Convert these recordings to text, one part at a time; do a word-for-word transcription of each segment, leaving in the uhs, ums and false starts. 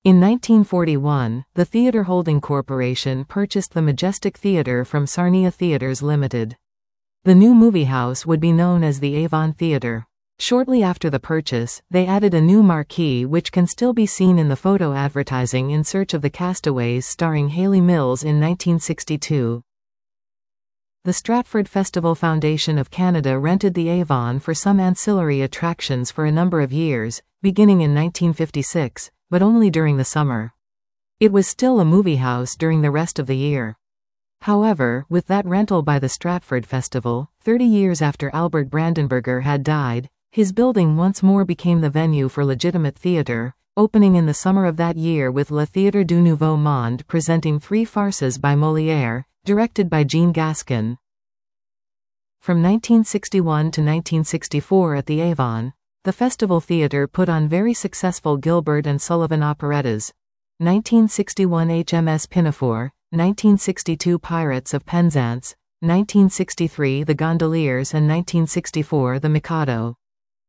In nineteen forty-one, the Theatre Holding Corporation purchased the Majestic Theatre from Sarnia Theatres Limited. The new movie house would be known as the Avon Theatre. Shortly after the purchase, they added a new marquee which can still be seen in the photo advertising In Search of the Castaways starring Hayley Mills in nineteen sixty-two. The Stratford Festival Foundation of Canada rented the Avon for some ancillary attractions for a number of years, beginning in nineteen fifty-six, but only during the summer. It was still a movie house during the rest of the year. However, with that rental by the Stratford Festival, thirty years after Albert Brandenburger had died, his building once more became the venue for legitimate theatre, opening in the summer of that year with Le Théâtre du Nouveau Monde presenting three farces by Molière, directed by Jean Gaskin. From nineteen sixty-one to nineteen sixty-four at the Avon, the Festival Theatre put on very successful Gilbert and Sullivan operettas. nineteen sixty-one H M S Pinafore, nineteen sixty-two Pirates of Penzance, nineteen sixty-three The Gondoliers and nineteen sixty-four The Mikado.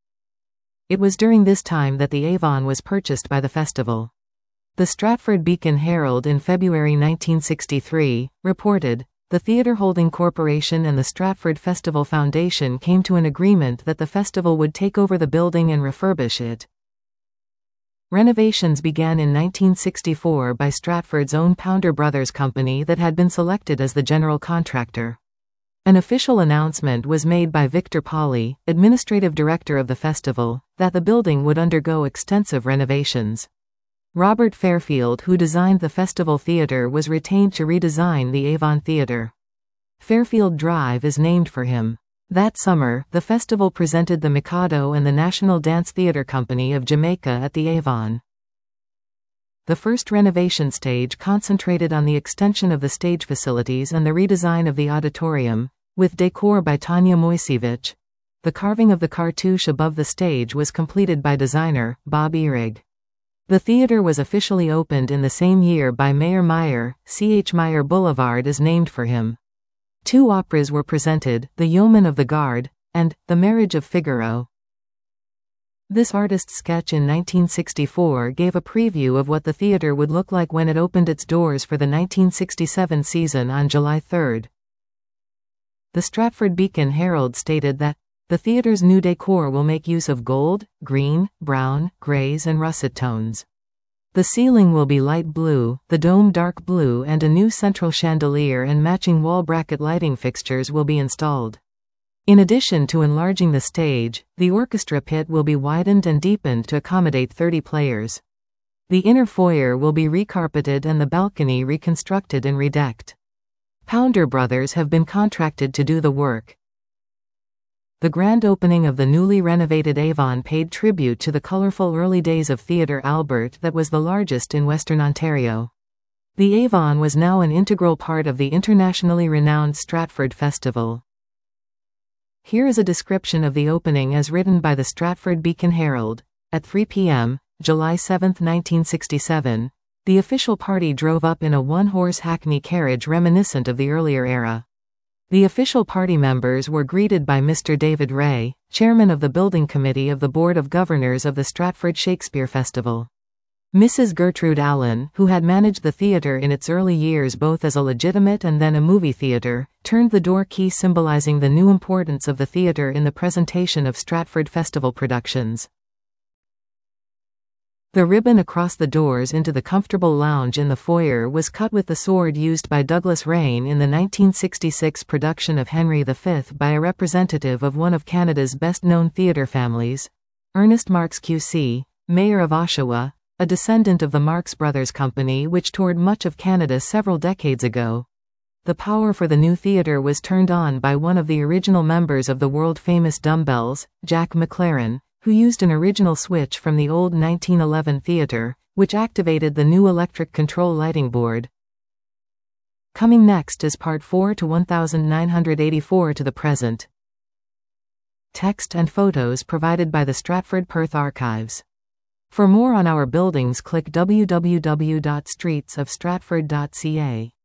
It was during this time that the Avon was purchased by the festival. The Stratford Beacon Herald in February nineteen sixty-three reported, "The Theatre Holding Corporation and the Stratford Festival Foundation came to an agreement that the festival would take over the building and refurbish it." Renovations began in nineteen sixty-four by Stratford's own Pounder Brothers Company that had been selected as the general contractor. An official announcement was made by Victor Pauli, administrative director of the festival, that the building would undergo extensive renovations. Robert Fairfield, who designed the Festival Theatre, was retained to redesign the Avon Theatre. Fairfield Drive is named for him. That summer, the festival presented the Mikado and the National Dance Theatre Company of Jamaica at the Avon. The first renovation stage concentrated on the extension of the stage facilities and the redesign of the auditorium, with decor by Tanya Moisevich. The carving of the cartouche above the stage was completed by designer Bob Ehrig. The theatre was officially opened in the same year by Mayer Meyer. C H Meyer Boulevard is named for him. Two operas were presented, The Yeoman of the Guard, and The Marriage of Figaro. This artist's sketch in nineteen sixty-four gave a preview of what the theatre would look like when it opened its doors for the nineteen sixty-seven season on July third. The Stratford Beacon Herald stated that, "The theatre's new decor will make use of gold, green, brown, grays and russet tones. The ceiling will be light blue, the dome dark blue, and a new central chandelier and matching wall bracket lighting fixtures will be installed. In addition to enlarging the stage, the orchestra pit will be widened and deepened to accommodate thirty players. The inner foyer will be recarpeted and the balcony reconstructed and redecked. Pounder Brothers have been contracted to do the work." The grand opening of the newly renovated Avon paid tribute to the colourful early days of Theatre Albert that was the largest in Western Ontario. The Avon was now an integral part of the internationally renowned Stratford Festival. Here is a description of the opening as written by the Stratford Beacon Herald. At three p m, July seventh nineteen sixty-seven, the official party drove up in a one-horse hackney carriage reminiscent of the earlier era. The official party members were greeted by Mister David Ray, chairman of the building committee of the Board of Governors of the Stratford Shakespeare Festival. Missus Gertrude Allen, who had managed the theatre in its early years both as a legitimate and then a movie theatre, turned the door key symbolizing the new importance of the theatre in the presentation of Stratford Festival productions. The ribbon across the doors into the comfortable lounge in the foyer was cut with the sword used by Douglas Rain in the nineteen sixty-six production of Henry the Fifth by a representative of one of Canada's best-known theatre families, Ernest Marks Q C, Mayor of Oshawa, a descendant of the Marks Brothers Company which toured much of Canada several decades ago. The power for the new theatre was turned on by one of the original members of the world-famous Dumbbells, Jack McLaren, who used an original switch from the old nineteen eleven theatre, which activated the new electric control lighting board. Coming next is Part four to nineteen eighty-four to the present. Text and photos provided by the Stratford Perth Archives. For more on our buildings, click w w w dot streets of stratford dot c a.